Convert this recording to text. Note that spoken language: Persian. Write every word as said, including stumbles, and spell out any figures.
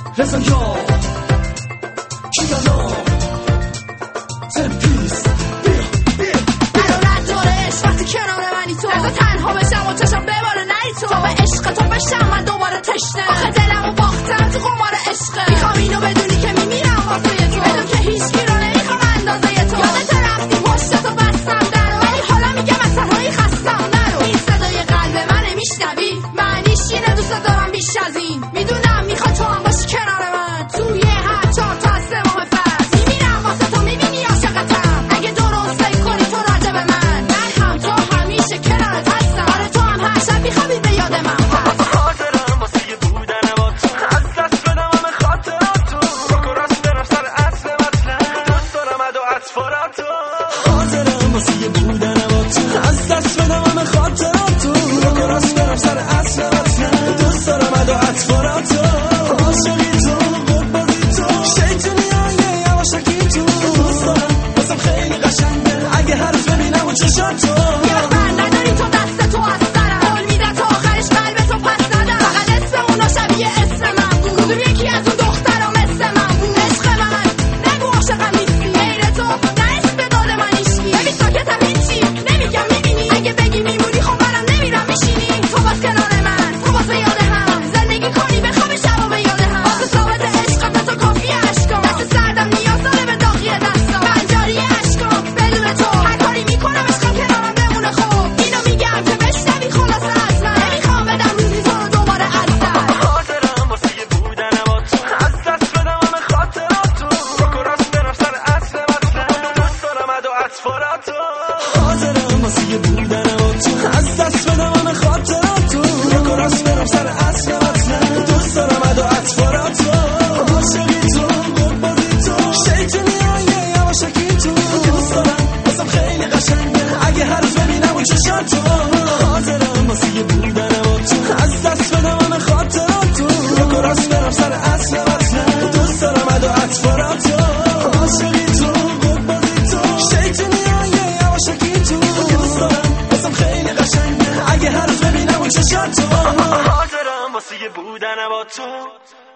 رضا کیانا تمپیس عشق وقتی کنار منی تو رضا تنها بشم و چشم بباره نری تو تا به عشق تو بشم من دوباره تشنه آخه دلمو باختم تو قمار عشقه میخوام اینو بدونی که میمیرم واسه تو بدون که هیچکی رو نمیخوام اندازه تو یادت رفتی پشتتو بستم درو ولی حالا میگم از تنهایی خستم نرو این صدای قلب منه میشنوی معنیش اینه دوست دارم بیش از این میدونم میخواد تو هم باشی کنار من توی هر چهار تا از سه ماه فصل میمیرم واسه تو میبینی عاشقتم اگه درست فکر کنی تو راجع به من من هم تو همیشه کنارت هستم آره تو هم هر شب میخوابی به یاد من خاطرم واسه یه بودن با تو از دست بدم همه خاطراتو رو راست برم سر اصل مطلب دوست دارم ادو اطفاراتو خاطرم واسه یه بودن با تو از دست بدم همه خاطراتو رو راست برم سر اصل مطلب دوست دارم ادو اطفاراتو عاشقی تو قربازی تو شیطونی های یواشکی تو دوست دارم واسم خیلی قشنگه اگه هر روز ببینم و چشاتو یه وقت بر نداری تو دست تو از سرم قول میدم تا آخرش قلب تو پس ندم فقط اسم اونا شبیه اسم من بود کدوم یکی از اون دخترها مثل من بود عشق من نگو عاشقم نیستی غیر تو نه اسم به داد من ایشکی ببین ساکتم هیچی نمیگم میبینی اگه بگی میمونی خب منم نمیرم میشینی تو باز کنار من تو باز یاد هم زندگی کنی بخوابی شبا به یاد هم واسه ثابت عشقت تو کافیه عشقم دست سردم نیاز داره به داغی دستم من جاری عشقم بدون تو هر کاری میکنم عشقم کنارم بمونه خوب اینو میگم که بشنوی خلاصه از من نمیخوام بدم روزی تو رو دوباره از سر خاطرم واسه یه بودن با تو از دست بدم همه خاطراتو رو راست برم سر اصل مطلب دوست دارم ادو اطفاراتو خاطرم واسه یه بودن با تو از دست بدم همه خاطراتو رو راست برم سر اصل مطلب دوست دارم ادو اطفاراتو عاشقی تو قربازی تو شیطونی های یواشکی تو دوست دارم واسم خیلی قشنگه اگه هر روز ببینم و چشاتو خاطرم واسه یه بودن با تو از دست بدم همه خاطراتو رو راست برم سر اصل مطلب دوست دارم ادو اطفاراتو عاشقی تو قربازی تو شیطونی های یواشکی تو دوست دارم واسم خیلی قشنگه اگه هر روز ببینم و چشاتو خاطرم واسه یه بودن با تو